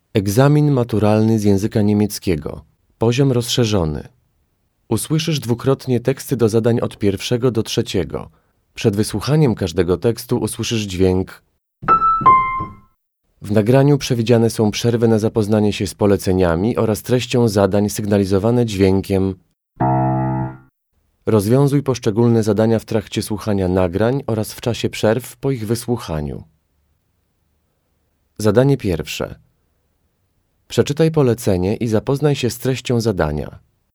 Egzamin maturalny z języka niemieckiego. Poziom rozszerzony. Usłyszysz dwukrotnie teksty do zadań od 1 do 3. Przed wysłuchaniem każdego tekstu usłyszysz dźwięk. W nagraniu przewidziane są przerwy na zapoznanie się z poleceniami oraz treścią zadań sygnalizowane dźwiękiem. Rozwiązuj poszczególne zadania w trakcie słuchania nagrań oraz w czasie przerw po ich wysłuchaniu. Zadanie pierwsze. Przeczytaj polecenie i zapoznaj się z treścią zadania.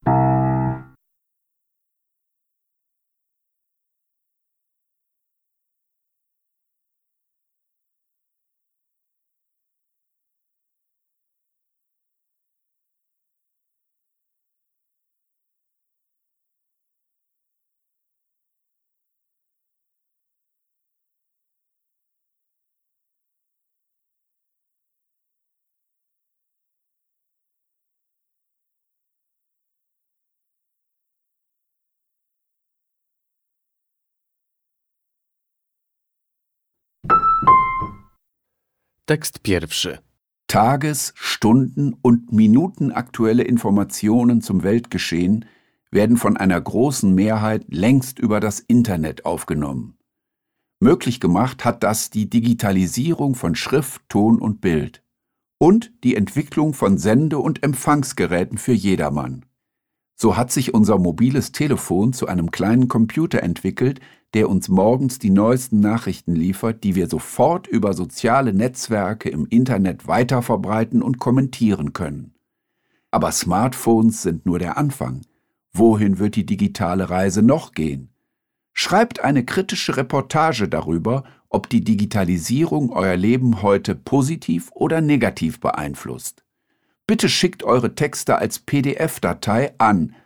Tekst pierwszy. Tages-, Stunden- und Minutenaktuelle Informationen zum Weltgeschehen werden von einer großen Mehrheit längst über das Internet aufgenommen. Möglich gemacht hat das die Digitalisierung von Schrift, Ton und Bild und die Entwicklung von Sende- und Empfangsgeräten für jedermann. So hat sich unser mobiles Telefon zu einem kleinen Computer entwickelt, der uns morgens die neuesten Nachrichten liefert, die wir sofort über soziale Netzwerke im Internet weiterverbreiten und kommentieren können. Aber Smartphones sind nur der Anfang. Wohin wird die digitale Reise noch gehen? Schreibt eine kritische Reportage darüber, ob die Digitalisierung euer Leben heute positiv oder negativ beeinflusst. Bitte schickt eure Texte als PDF-Datei an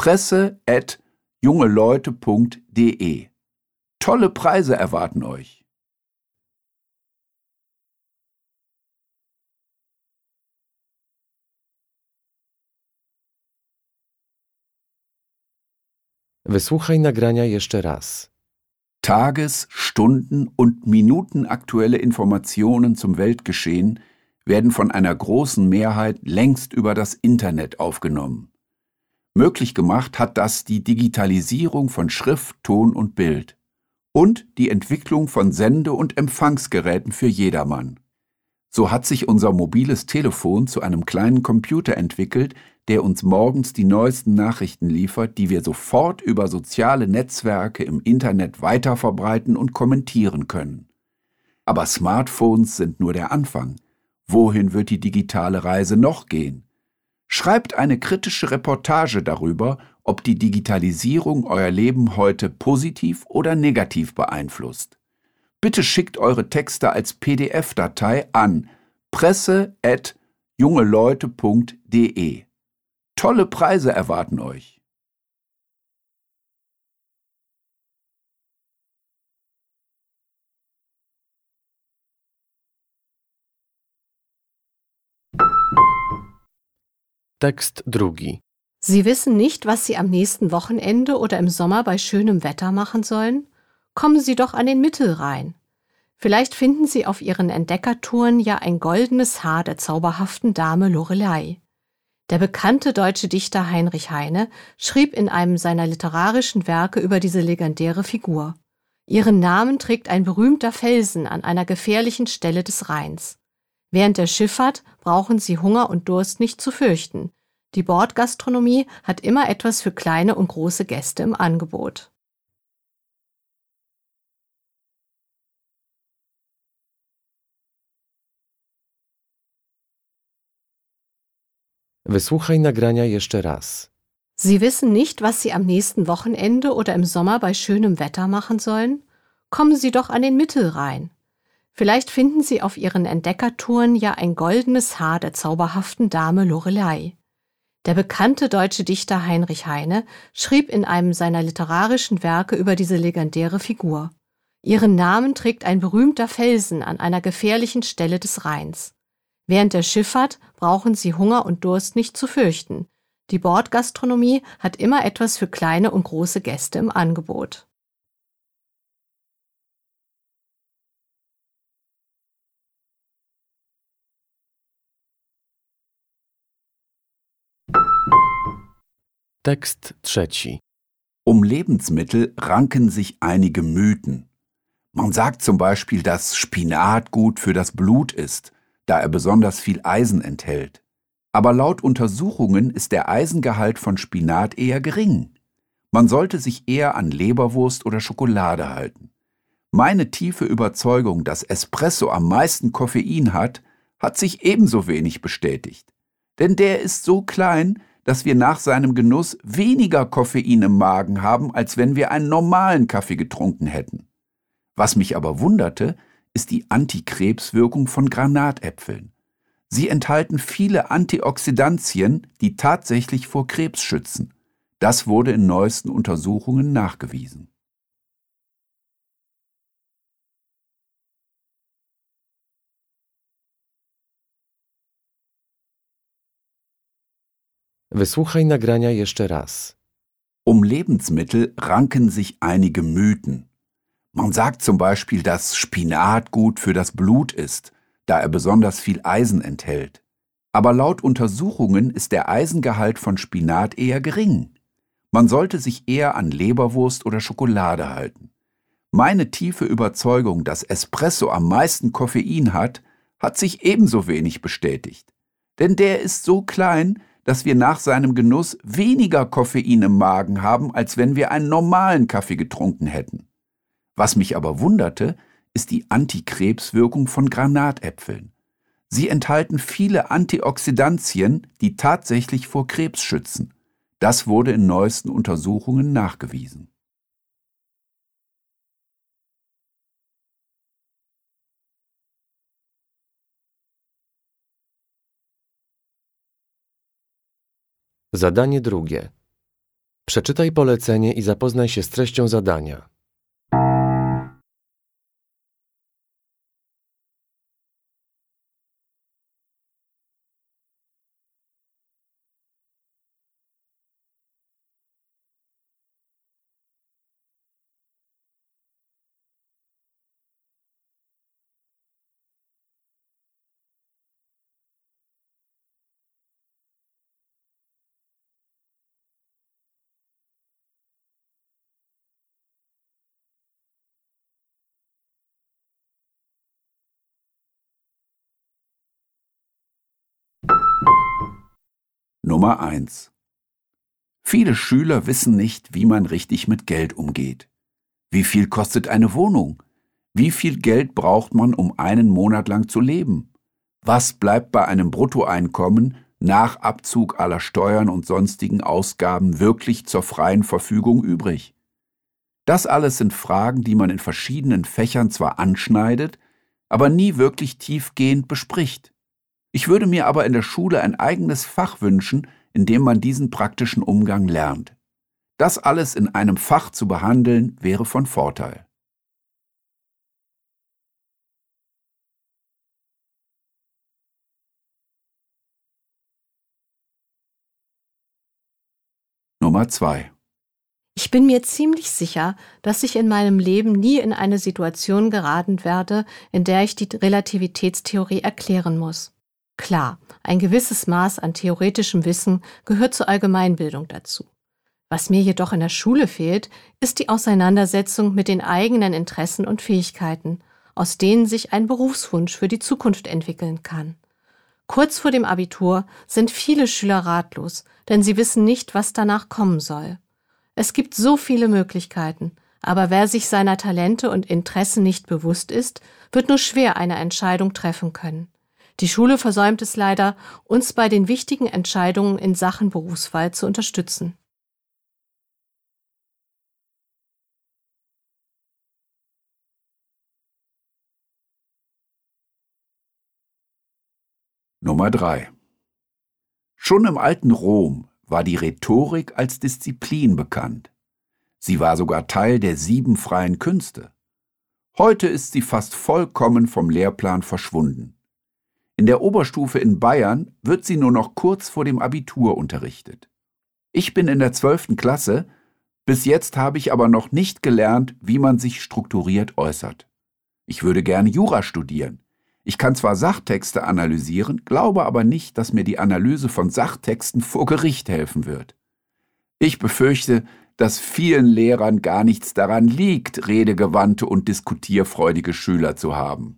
presse@jungeleute.de. Tolle Preise erwarten euch. Wysłuchaj nagrania jeszcze raz. Tages-, Stunden- und Minutenaktuelle Informationen zum Weltgeschehen werden von einer großen Mehrheit längst über das Internet aufgenommen. Möglich gemacht hat das die Digitalisierung von Schrift, Ton und Bild und die Entwicklung von Sende- und Empfangsgeräten für jedermann. So hat sich unser mobiles Telefon zu einem kleinen Computer entwickelt, der uns morgens die neuesten Nachrichten liefert, die wir sofort über soziale Netzwerke im Internet weiterverbreiten und kommentieren können. Aber Smartphones sind nur der Anfang. Wohin wird die digitale Reise noch gehen? Schreibt eine kritische Reportage darüber, ob die Digitalisierung euer Leben heute positiv oder negativ beeinflusst. Bitte schickt eure Texte als PDF-Datei an presse@jungeleute.de. Tolle Preise erwarten euch. Tekst drugi. Sie wissen nicht, was Sie am nächsten Wochenende oder im Sommer bei schönem Wetter machen sollen? Kommen Sie doch an den Mittelrhein. Vielleicht finden Sie auf Ihren Entdeckertouren ja ein goldenes Haar der zauberhaften Dame Lorelei. Der bekannte deutsche Dichter Heinrich Heine schrieb in einem seiner literarischen Werke über diese legendäre Figur. Ihren Namen trägt ein berühmter Felsen an einer gefährlichen Stelle des Rheins. Während der Schifffahrt brauchen Sie Hunger und Durst nicht zu fürchten. Die Bordgastronomie hat immer etwas für kleine und große Gäste im Angebot. Wysłuchaj nagrania jeszcze raz. Sie wissen nicht, was Sie am nächsten Wochenende oder im Sommer bei schönem Wetter machen sollen? Kommen Sie doch an den Mittelrhein. Vielleicht finden Sie auf Ihren Entdeckertouren ja ein goldenes Haar der zauberhaften Dame Lorelei. Der bekannte deutsche Dichter Heinrich Heine schrieb in einem seiner literarischen Werke über diese legendäre Figur. Ihren Namen trägt ein berühmter Felsen an einer gefährlichen Stelle des Rheins. Während der Schifffahrt brauchen Sie Hunger und Durst nicht zu fürchten. Die Bordgastronomie hat immer etwas für kleine und große Gäste im Angebot. Tekst trzeci. Um Lebensmittel ranken sich einige Mythen. Man sagt zum Beispiel, dass Spinat gut für das Blut ist, da er besonders viel Eisen enthält. Aber laut Untersuchungen ist der Eisengehalt von Spinat eher gering. Man sollte sich eher an Leberwurst oder Schokolade halten. Meine tiefe Überzeugung, dass Espresso am meisten Koffein hat sich ebenso wenig bestätigt. Denn der ist so klein, dass wir nach seinem Genuss weniger Koffein im Magen haben, als wenn wir einen normalen Kaffee getrunken hätten. Was mich aber wunderte, ist die Antikrebswirkung von Granatäpfeln. Sie enthalten viele Antioxidantien, die tatsächlich vor Krebs schützen. Das wurde in neuesten Untersuchungen nachgewiesen. Wysłuchaj nagrania jeszcze raz. Um Lebensmittel ranken sich einige Mythen. Man sagt zum Beispiel, dass Spinat gut für das Blut ist, da er besonders viel Eisen enthält. Aber laut Untersuchungen ist der Eisengehalt von Spinat eher gering. Man sollte sich eher an Leberwurst oder Schokolade halten. Meine tiefe Überzeugung, dass Espresso am meisten Koffein hat sich ebenso wenig bestätigt. Denn der ist so klein, dass wir nach seinem Genuss weniger Koffein im Magen haben, als wenn wir einen normalen Kaffee getrunken hätten. Was mich aber wunderte, ist die Antikrebswirkung von Granatäpfeln. Sie enthalten viele Antioxidantien, die tatsächlich vor Krebs schützen. Das wurde in neuesten Untersuchungen nachgewiesen. Zadanie drugie. Przeczytaj polecenie i zapoznaj się z treścią zadania. Nummer 1. Viele Schüler wissen nicht, wie man richtig mit Geld umgeht. Wie viel kostet eine Wohnung? Wie viel Geld braucht man, um einen Monat lang zu leben? Was bleibt bei einem Bruttoeinkommen nach Abzug aller Steuern und sonstigen Ausgaben wirklich zur freien Verfügung übrig? Das alles sind Fragen, die man in verschiedenen Fächern zwar anschneidet, aber nie wirklich tiefgehend bespricht. Ich würde mir aber in der Schule ein eigenes Fach wünschen, in dem man diesen praktischen Umgang lernt. Das alles in einem Fach zu behandeln, wäre von Vorteil. Nummer 2. Ich bin mir ziemlich sicher, dass ich in meinem Leben nie in eine Situation geraten werde, in der ich die Relativitätstheorie erklären muss. Klar, ein gewisses Maß an theoretischem Wissen gehört zur Allgemeinbildung dazu. Was mir jedoch in der Schule fehlt, ist die Auseinandersetzung mit den eigenen Interessen und Fähigkeiten, aus denen sich ein Berufswunsch für die Zukunft entwickeln kann. Kurz vor dem Abitur sind viele Schüler ratlos, denn sie wissen nicht, was danach kommen soll. Es gibt so viele Möglichkeiten, aber wer sich seiner Talente und Interessen nicht bewusst ist, wird nur schwer eine Entscheidung treffen können. Die Schule versäumt es leider, uns bei den wichtigen Entscheidungen in Sachen Berufswahl zu unterstützen. Nummer 3. Schon im alten Rom war die Rhetorik als Disziplin bekannt. Sie war sogar Teil der 7 freien Künste. Heute ist sie fast vollkommen vom Lehrplan verschwunden. In der Oberstufe in Bayern wird sie nur noch kurz vor dem Abitur unterrichtet. Ich bin in der 12. Klasse, bis jetzt habe ich aber noch nicht gelernt, wie man sich strukturiert äußert. Ich würde gerne Jura studieren. Ich kann zwar Sachtexte analysieren, glaube aber nicht, dass mir die Analyse von Sachtexten vor Gericht helfen wird. Ich befürchte, dass vielen Lehrern gar nichts daran liegt, redegewandte und diskutierfreudige Schüler zu haben.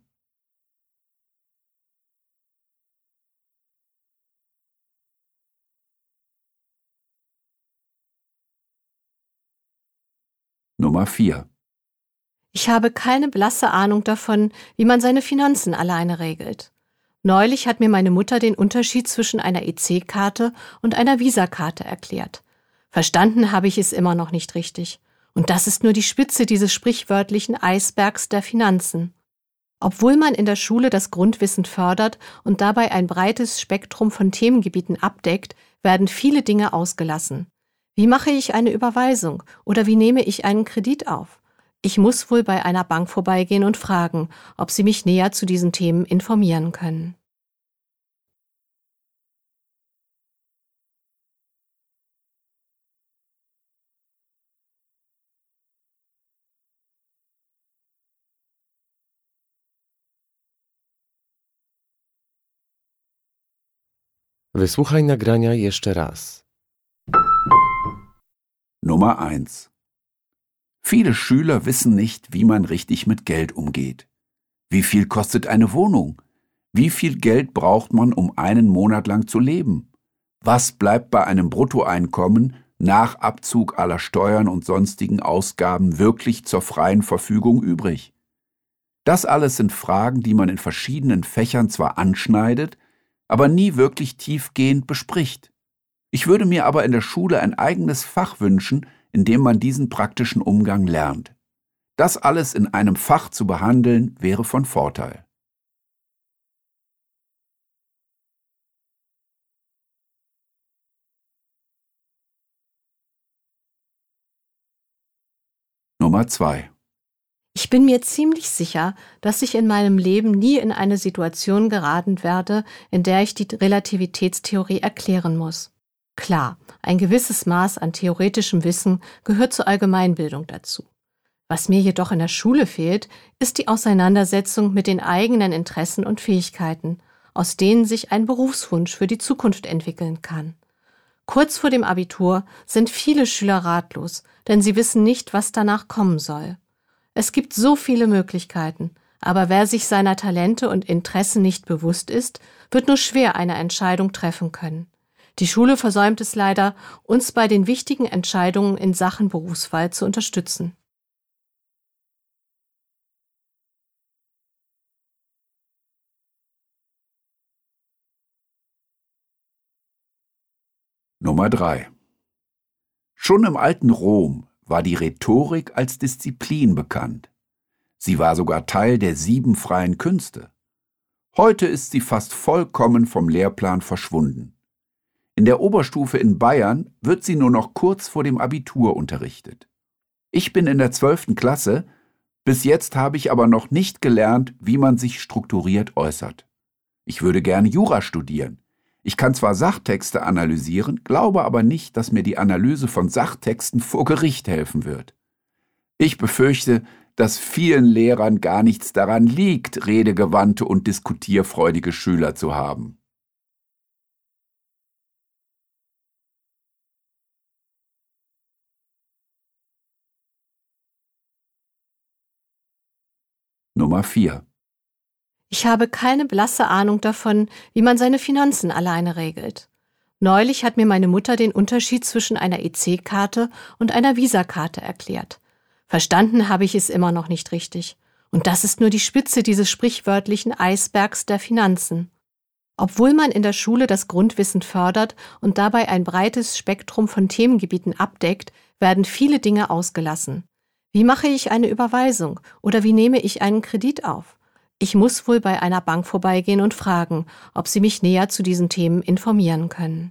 Nummer 4. Ich habe keine blasse Ahnung davon, wie man seine Finanzen alleine regelt. Neulich hat mir meine Mutter den Unterschied zwischen einer EC-Karte und einer Visa-Karte erklärt. Verstanden habe ich es immer noch nicht richtig. Und das ist nur die Spitze dieses sprichwörtlichen Eisbergs der Finanzen. Obwohl man in der Schule das Grundwissen fördert und dabei ein breites Spektrum von Themengebieten abdeckt, werden viele Dinge ausgelassen. Wie mache ich eine Überweisung oder wie nehme ich einen Kredit auf? Ich muss wohl bei einer Bank vorbeigehen und fragen, ob sie mich näher zu diesen Themen informieren können. Wysłuchaj nagrania jeszcze raz. Nummer 1. Viele Schüler wissen nicht, wie man richtig mit Geld umgeht. Wie viel kostet eine Wohnung? Wie viel Geld braucht man, um einen Monat lang zu leben? Was bleibt bei einem Bruttoeinkommen nach Abzug aller Steuern und sonstigen Ausgaben wirklich zur freien Verfügung übrig? Das alles sind Fragen, die man in verschiedenen Fächern zwar anschneidet, aber nie wirklich tiefgehend bespricht. Ich würde mir aber in der Schule ein eigenes Fach wünschen, in dem man diesen praktischen Umgang lernt. Das alles in einem Fach zu behandeln, wäre von Vorteil. Nummer 2. Ich bin mir ziemlich sicher, dass ich in meinem Leben nie in eine Situation geraten werde, in der ich die Relativitätstheorie erklären muss. Klar, ein gewisses Maß an theoretischem Wissen gehört zur Allgemeinbildung dazu. Was mir jedoch in der Schule fehlt, ist die Auseinandersetzung mit den eigenen Interessen und Fähigkeiten, aus denen sich ein Berufswunsch für die Zukunft entwickeln kann. Kurz vor dem Abitur sind viele Schüler ratlos, denn sie wissen nicht, was danach kommen soll. Es gibt so viele Möglichkeiten, aber wer sich seiner Talente und Interessen nicht bewusst ist, wird nur schwer eine Entscheidung treffen können. Die Schule versäumt es leider, uns bei den wichtigen Entscheidungen in Sachen Berufswahl zu unterstützen. Nummer 3. Schon im alten Rom war die Rhetorik als Disziplin bekannt. Sie war sogar Teil der 7 freien Künste. Heute ist sie fast vollkommen vom Lehrplan verschwunden. In der Oberstufe in Bayern wird sie nur noch kurz vor dem Abitur unterrichtet. Ich bin in der 12. Klasse, bis jetzt habe ich aber noch nicht gelernt, wie man sich strukturiert äußert. Ich würde gerne Jura studieren. Ich kann zwar Sachtexte analysieren, glaube aber nicht, dass mir die Analyse von Sachtexten vor Gericht helfen wird. Ich befürchte, dass vielen Lehrern gar nichts daran liegt, redegewandte und diskutierfreudige Schüler zu haben. Nummer 4. Ich habe keine blasse Ahnung davon, wie man seine Finanzen alleine regelt. Neulich hat mir meine Mutter den Unterschied zwischen einer EC-Karte und einer Visa-Karte erklärt. Verstanden habe ich es immer noch nicht richtig. Und das ist nur die Spitze dieses sprichwörtlichen Eisbergs der Finanzen. Obwohl man in der Schule das Grundwissen fördert und dabei ein breites Spektrum von Themengebieten abdeckt, werden viele Dinge ausgelassen. Wie mache ich eine Überweisung oder wie nehme ich einen Kredit auf? Ich muss wohl bei einer Bank vorbeigehen und fragen, ob sie mich näher zu diesen Themen informieren können.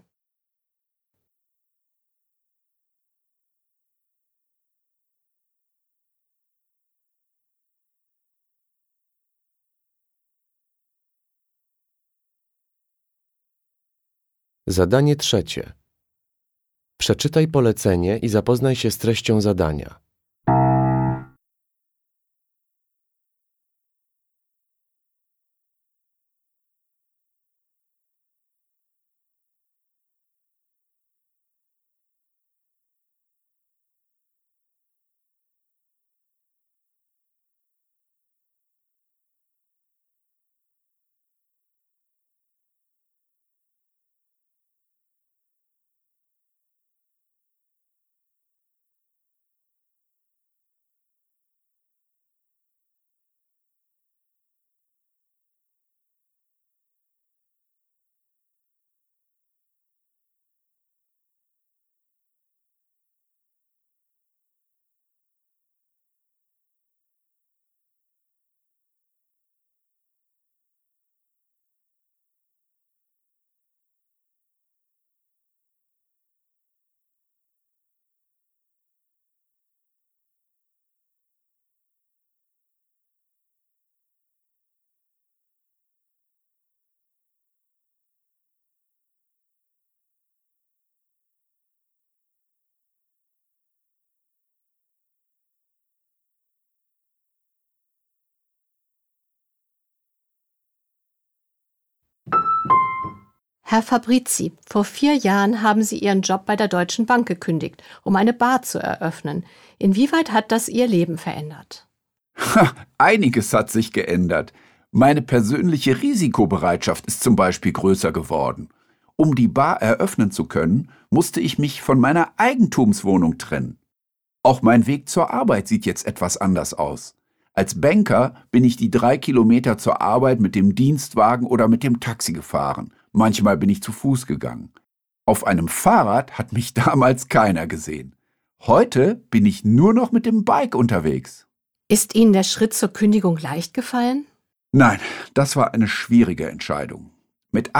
Zadanie trzecie. Przeczytaj polecenie i zapoznaj się z treścią zadania. Herr Fabrizi, vor 4 Jahren haben Sie Ihren Job bei der Deutschen Bank gekündigt, um eine Bar zu eröffnen. Inwieweit hat das Ihr Leben verändert? Einiges hat sich geändert. Meine persönliche Risikobereitschaft ist zum Beispiel größer geworden. Um die Bar eröffnen zu können, musste ich mich von meiner Eigentumswohnung trennen. Auch mein Weg zur Arbeit sieht jetzt etwas anders aus. Als Banker bin ich die 3 Kilometer zur Arbeit mit dem Dienstwagen oder mit dem Taxi gefahren. Manchmal bin ich zu Fuß gegangen. Auf einem Fahrrad hat mich damals keiner gesehen. Heute bin ich nur noch mit dem Bike unterwegs. Ist Ihnen der Schritt zur Kündigung leicht gefallen? Nein, das war eine schwierige Entscheidung. Mit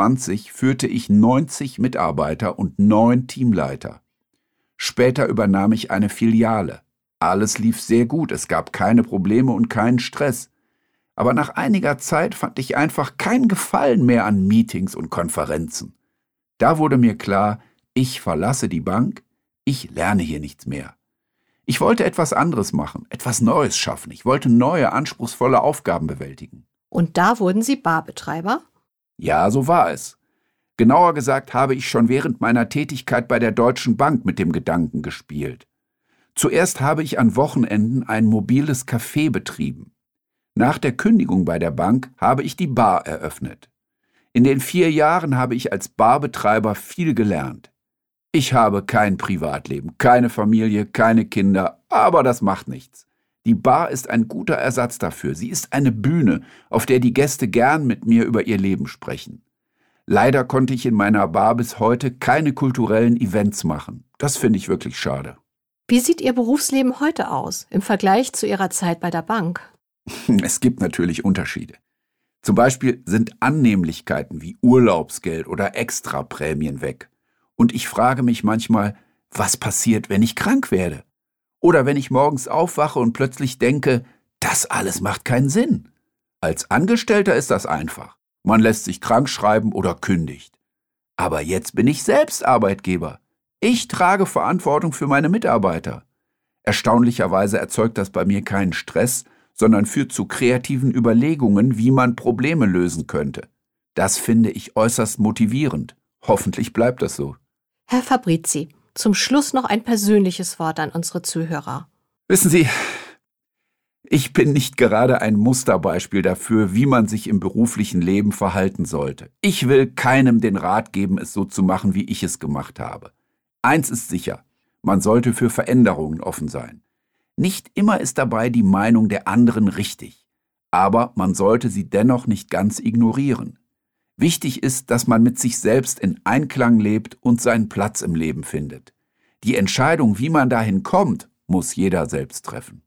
28 führte ich 90 Mitarbeiter und 9 Teamleiter. Später übernahm ich eine Filiale. Alles lief sehr gut, es gab keine Probleme und keinen Stress. Aber nach einiger Zeit fand ich einfach keinen Gefallen mehr an Meetings und Konferenzen. Da wurde mir klar, ich verlasse die Bank, ich lerne hier nichts mehr. Ich wollte etwas anderes machen, etwas Neues schaffen. Ich wollte neue, anspruchsvolle Aufgaben bewältigen. Und da wurden Sie Barbetreiber? Ja, so war es. Genauer gesagt habe ich schon während meiner Tätigkeit bei der Deutschen Bank mit dem Gedanken gespielt. Zuerst habe ich an Wochenenden ein mobiles Café betrieben. Nach der Kündigung bei der Bank habe ich die Bar eröffnet. In den 4 Jahren habe ich als Barbetreiber viel gelernt. Ich habe kein Privatleben, keine Familie, keine Kinder, aber das macht nichts. Die Bar ist ein guter Ersatz dafür. Sie ist eine Bühne, auf der die Gäste gern mit mir über ihr Leben sprechen. Leider konnte ich in meiner Bar bis heute keine kulturellen Events machen. Das finde ich wirklich schade. Wie sieht Ihr Berufsleben heute aus im Vergleich zu Ihrer Zeit bei der Bank? Es gibt natürlich Unterschiede. Zum Beispiel sind Annehmlichkeiten wie Urlaubsgeld oder Extraprämien weg. Und ich frage mich manchmal, was passiert, wenn ich krank werde? Oder wenn ich morgens aufwache und plötzlich denke, das alles macht keinen Sinn. Als Angestellter ist das einfach. Man lässt sich krank schreiben oder kündigt. Aber jetzt bin ich selbst Arbeitgeber. Ich trage Verantwortung für meine Mitarbeiter. Erstaunlicherweise erzeugt das bei mir keinen Stress, sondern führt zu kreativen Überlegungen, wie man Probleme lösen könnte. Das finde ich äußerst motivierend. Hoffentlich bleibt das so. Herr Fabrizi, zum Schluss noch ein persönliches Wort an unsere Zuhörer. Wissen Sie, ich bin nicht gerade ein Musterbeispiel dafür, wie man sich im beruflichen Leben verhalten sollte. Ich will keinem den Rat geben, es so zu machen, wie ich es gemacht habe. Eins ist sicher, man sollte für Veränderungen offen sein. Nicht immer ist dabei die Meinung der anderen richtig, aber man sollte sie dennoch nicht ganz ignorieren. Wichtig ist, dass man mit sich selbst in Einklang lebt und seinen Platz im Leben findet. Die Entscheidung, wie man dahin kommt, muss jeder selbst treffen.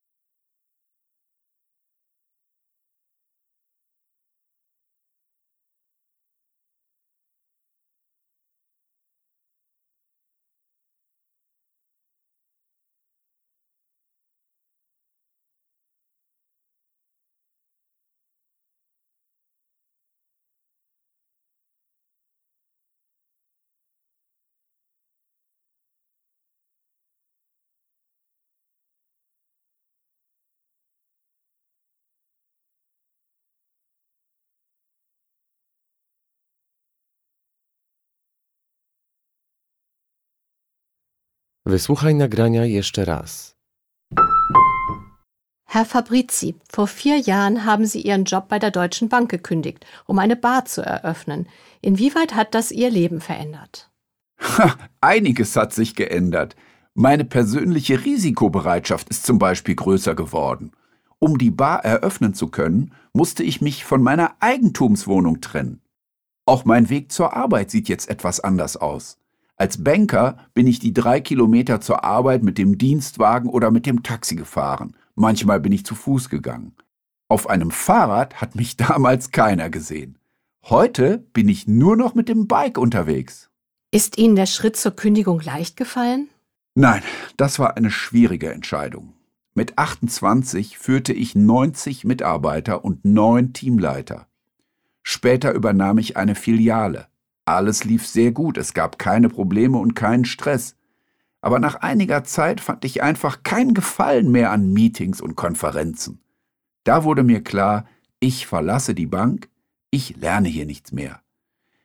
Wysłuchaj nagrania jeszcze raz. Herr Fabrizi, vor 4 Jahren haben Sie Ihren Job bei der Deutschen Bank gekündigt, um eine Bar zu eröffnen. Inwieweit hat das Ihr Leben verändert? Einiges hat sich geändert. Meine persönliche Risikobereitschaft ist zum Beispiel größer geworden. Um die Bar eröffnen zu können, musste ich mich von meiner Eigentumswohnung trennen. Auch mein Weg zur Arbeit sieht jetzt etwas anders aus. Als Banker bin ich die 3 Kilometer zur Arbeit mit dem Dienstwagen oder mit dem Taxi gefahren. Manchmal bin ich zu Fuß gegangen. Auf einem Fahrrad hat mich damals keiner gesehen. Heute bin ich nur noch mit dem Bike unterwegs. Ist Ihnen der Schritt zur Kündigung leicht gefallen? Nein, das war eine schwierige Entscheidung. Mit 28 führte ich 90 Mitarbeiter und 9 Teamleiter. Später übernahm ich eine Filiale. Alles lief sehr gut, es gab keine Probleme und keinen Stress. Aber nach einiger Zeit fand ich einfach keinen Gefallen mehr an Meetings und Konferenzen. Da wurde mir klar, ich verlasse die Bank, ich lerne hier nichts mehr.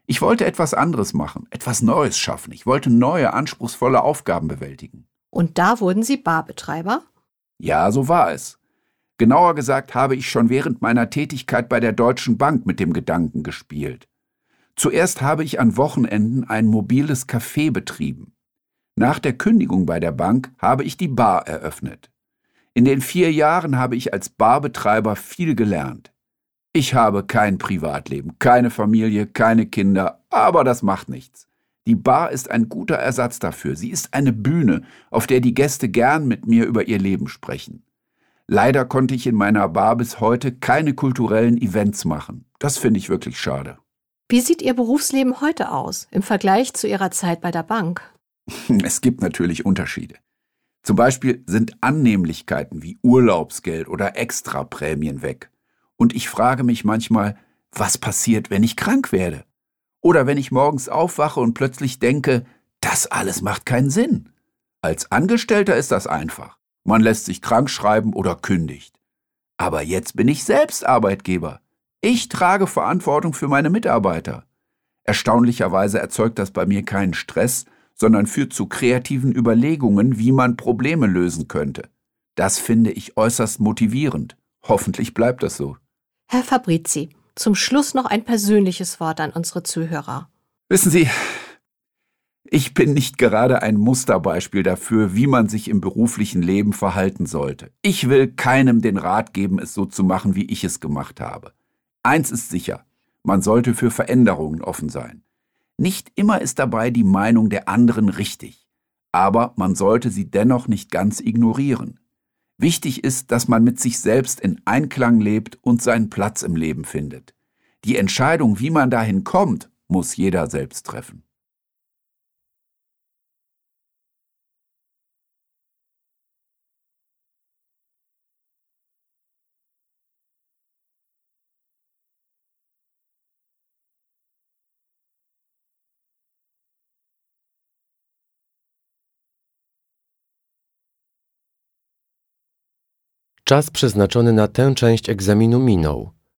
Ich wollte etwas anderes machen, etwas Neues schaffen. Ich wollte neue, anspruchsvolle Aufgaben bewältigen. Und da wurden Sie Barbetreiber? Ja, so war es. Genauer gesagt habe ich schon während meiner Tätigkeit bei der Deutschen Bank mit dem Gedanken gespielt. Zuerst habe ich an Wochenenden ein mobiles Café betrieben. Nach der Kündigung bei der Bank habe ich die Bar eröffnet. In den 4 Jahren habe ich als Barbetreiber viel gelernt. Ich habe kein Privatleben, keine Familie, keine Kinder, aber das macht nichts. Die Bar ist ein guter Ersatz dafür. Sie ist eine Bühne, auf der die Gäste gern mit mir über ihr Leben sprechen. Leider konnte ich in meiner Bar bis heute keine kulturellen Events machen. Das finde ich wirklich schade. Wie sieht Ihr Berufsleben heute aus im Vergleich zu Ihrer Zeit bei der Bank? Es gibt natürlich Unterschiede. Zum Beispiel sind Annehmlichkeiten wie Urlaubsgeld oder Extraprämien weg. Und ich frage mich manchmal, was passiert, wenn ich krank werde? Oder wenn ich morgens aufwache und plötzlich denke, das alles macht keinen Sinn. Als Angestellter ist das einfach. Man lässt sich krank schreiben oder kündigt. Aber jetzt bin ich selbst Arbeitgeber. Ich trage Verantwortung für meine Mitarbeiter. Erstaunlicherweise erzeugt das bei mir keinen Stress, sondern führt zu kreativen Überlegungen, wie man Probleme lösen könnte. Das finde ich äußerst motivierend. Hoffentlich bleibt das so. Herr Fabrizi, zum Schluss noch ein persönliches Wort an unsere Zuhörer. Wissen Sie, ich bin nicht gerade ein Musterbeispiel dafür, wie man sich im beruflichen Leben verhalten sollte. Ich will keinem den Rat geben, es so zu machen, wie ich es gemacht habe. Eins ist sicher, man sollte für Veränderungen offen sein. Nicht immer ist dabei die Meinung der anderen richtig, aber man sollte sie dennoch nicht ganz ignorieren. Wichtig ist, dass man mit sich selbst in Einklang lebt und seinen Platz im Leben findet. Die Entscheidung, wie man dahin kommt, muss jeder selbst treffen. Czas przeznaczony na tę część egzaminu minął.